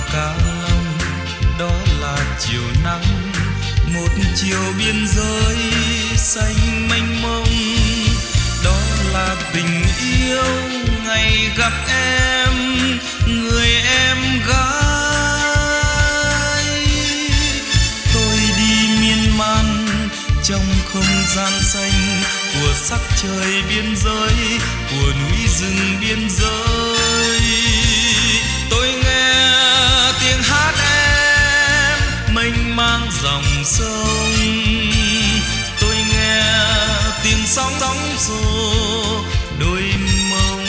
Cá Long, đó là chiều nắng, một chiều biên giới xanh mênh mông. Đó là tình yêu ngày gặp em, người em gái. Tôi đi miên man trong không gian xanh của sắc trời biên giới, của núi rừng biên giới. Tôi nghe tiếng hát em mênh mang dòng sông, tôi nghe tiếng sóng xô đôi mông.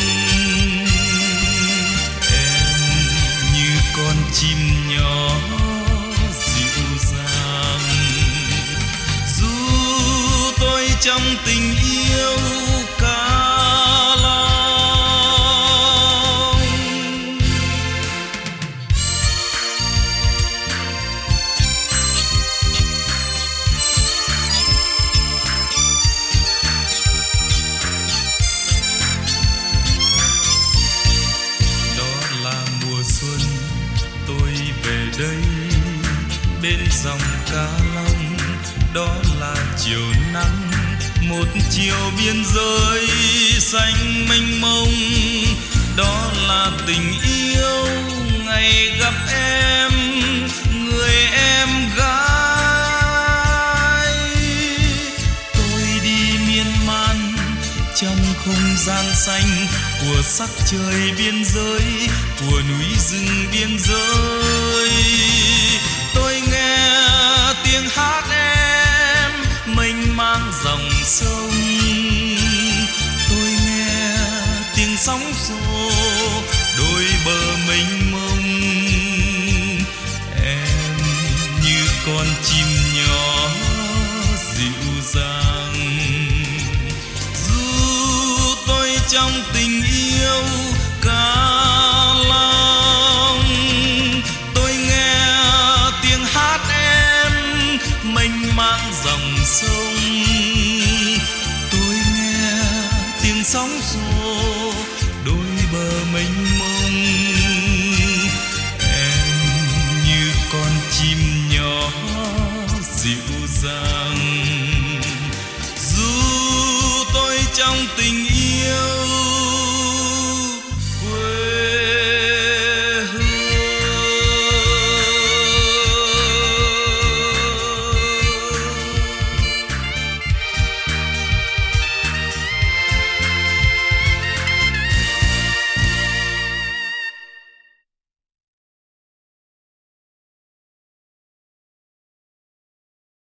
Em như con chim nhỏ dịu dàng, dù tôi trong tình yêu Cá Long. Đó là mùa xuân, tôi về đây bên dòng Cá Long. Đó là chiều nắng, một chiều biên giới xanh mênh mông. Đó là tình yêu ngày gặp em, người em gái. Tôi đi miên man trong không gian xanh của sắc trời biên giới, của núi rừng biên giới. Tôi nghe tiếng hát em mênh mang dòng sông, tôi nghe tiếng sóng xô đôi bờ mênh mông. Em như con chim